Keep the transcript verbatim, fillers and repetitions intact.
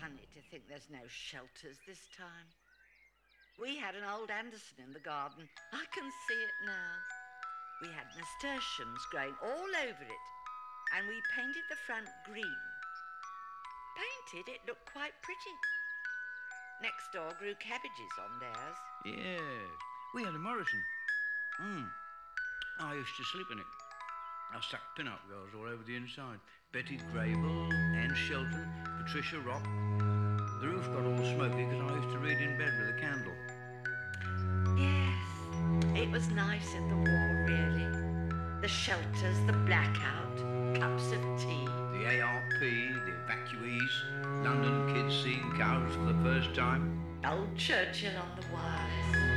funny to think there's no shelters this time. We had an old Anderson in the garden. I can see it now. We had nasturtiums growing all over it, and we painted the front green. Painted, it looked quite pretty. Next door grew cabbages on theirs. Yeah, we had a Morrison. Mm. I used to sleep in it. I stuck pin-up girls all over the inside. Betty Grable, Anne Shelton, Patricia Rock. The roof got all smoky because I used to read in bed with a candle. Yes, it was nice in the war, really. The shelters, the blackout, cups of tea. The A R P, the evacuees, London kids seeing cows for the first time. Old Churchill on the wireless.